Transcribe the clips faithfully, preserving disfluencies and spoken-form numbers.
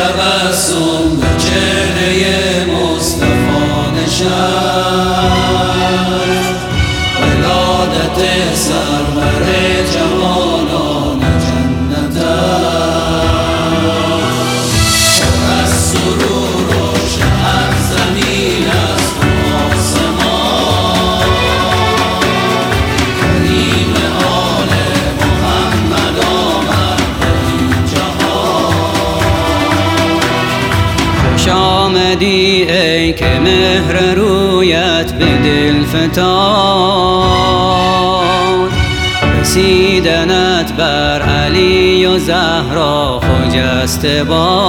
تبسم به چهره مصطفی نشست، ولادت سرور جوانان جنت است. پر از سرور و شهر زمین است و آسمان، کریم آل محمد آمد به این جهان. خوش آمدی ای که مهر رویت به دل فتاد، رسیدنت بر علی و زهرا خجسته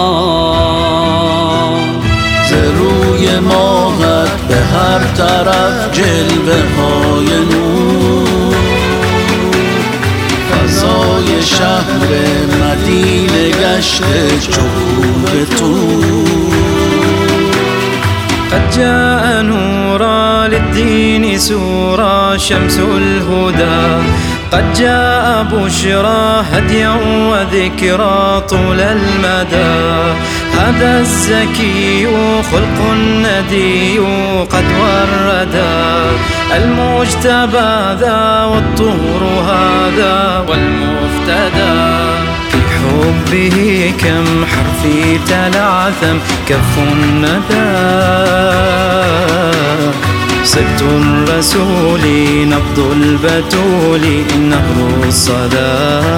باد. ز روی ماهت به هر طرف جلوه های نور، فضای شهر مدینه گشته چو کوه طور. قد جاء نورا للدين سورا شمس الهدى، قد جاء بشرى هديا وذكرى طول المدى. هذا الزكي خلق ندي قد وردا، المجتبى ذا والطهر هذا والمفتدى. بحبه كم حرفي تلعثم كف الندى، سبت الرسول نبض البتول نهر الصدى.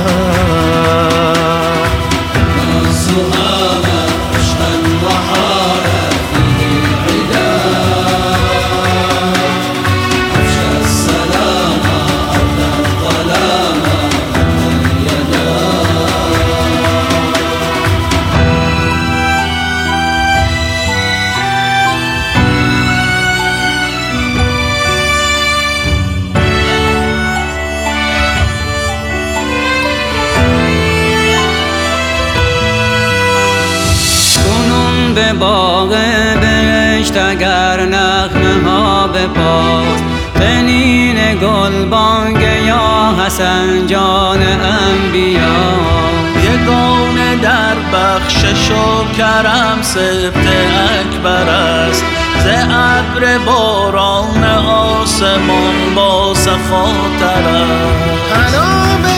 به باغ بهشت اگر نغمه ها بپاست، تنین گلبانگ یا حسن جان انبیا. یگانه در بخشش و کرم سبط اکبر است، ز ابر باران آسمان با سخاتر است.